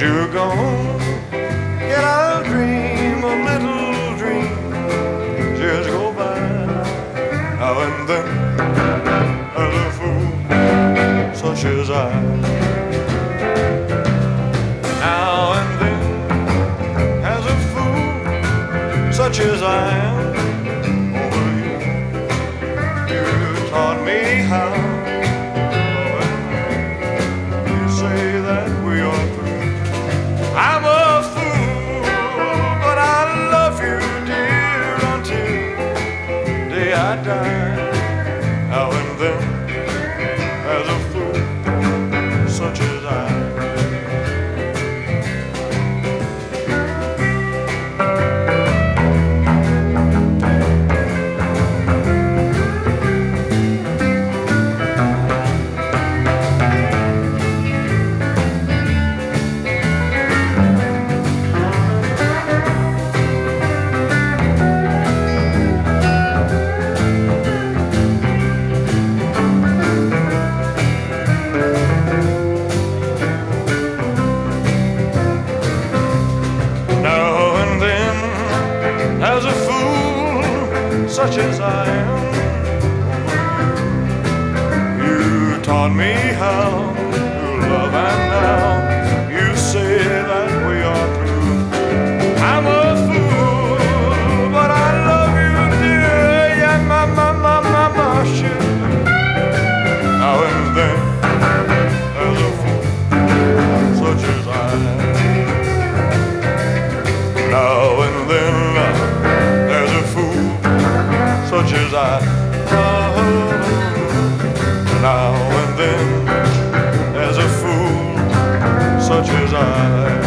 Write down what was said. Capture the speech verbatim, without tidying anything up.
you're gone, yet I'll dream a little dream. Just go by now and then as a fool such as I. Now and then as a fool such as I am. Over you, you taught me how. You say that we are through. I'm a fool, but I love you, dear, until the day I die. Now and then, as a fool such as I. As a fool such as I am, you taught me how to love, and now you say that we are through. I'm a fool, but I love you, dear, yeah, my, my, my, my, my shit. Now and then, as a fool such as I am. Now and then, such as I. Oh, now and then, as a fool such as I.